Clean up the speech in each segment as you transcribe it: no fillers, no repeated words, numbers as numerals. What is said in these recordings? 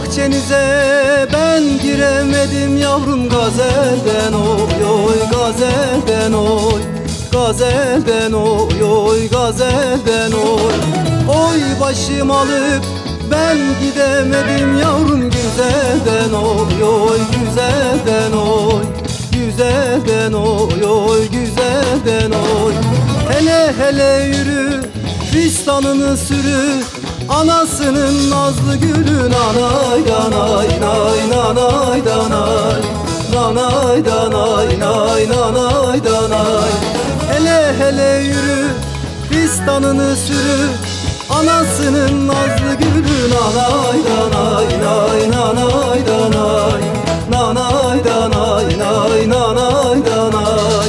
bahçenize ben giremedim yavrum, gazelden oy oy, gazelden oy, gazelden oy oy, gazelden oy. Oy başım alıp ben gidemedim yavrum, güzelden oy oy, güzelden oy, güzelden oy oy, güzelden oy. Hele hele yürü, fistanını sürü, anasının nazlı gülün, anay danay nay nanay danay, nanay danay nay nanay danay. Hele hele yürü, fistanını sürü, anasının nazlı gülün, anay danay nay nanay danay, nanay danay nay nanay danay.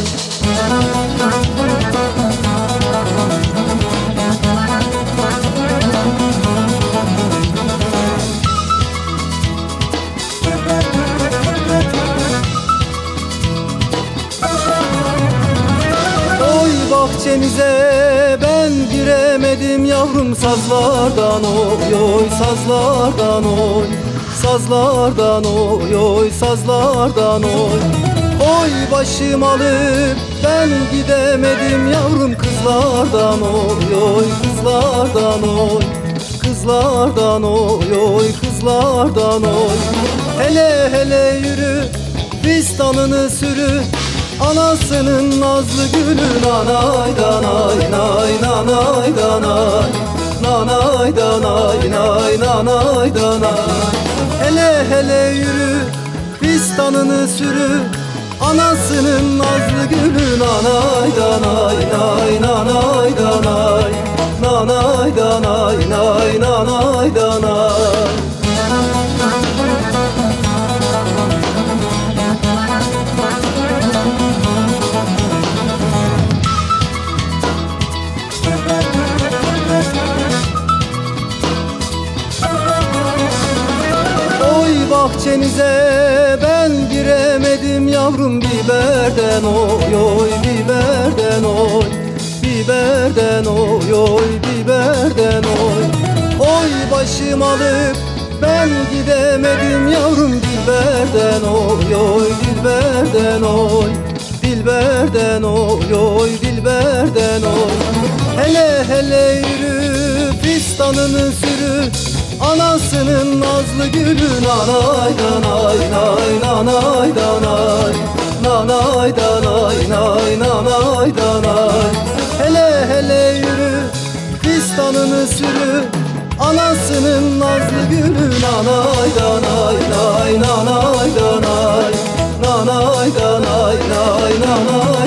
Bahçenize ben giremedim yavrum, sazlardan oy oy, sazlardan oy, sazlardan oy oy, sazlardan oy. Oy başım alıp ben gidemedim yavrum, kızlardan oy oy, kızlardan oy, kızlardan oy oy, kızlardan oy. Hele hele yürü, fistanını sürü, anasının nazlı gülün, anay danay nay nanay danay, nanay danay nay nanay danay. Hele hele yürü, fistanını sürü, anasının nazlı gülün, anay danay nay nanay danay, nanay danay nay nanay danay. Bahçenize ben giremedim yavrum, biberden oy oy, biberden oy, biberden oy oy, biberden oy. Oy başım alıp ben gidemedim yavrum, dilberden oy oy, dilberden oy, dilberden oy oy, dilberden oy. Hele hele yürü, fistanını sürü, anasının nazlı gülün, anay danay nay nanay danay, nanay danay nay nanay danay. Hele hele yürü, fistanını sürü, anasının nazlı gülün, anay danay nay nanay danay, nanay danay nay nanay.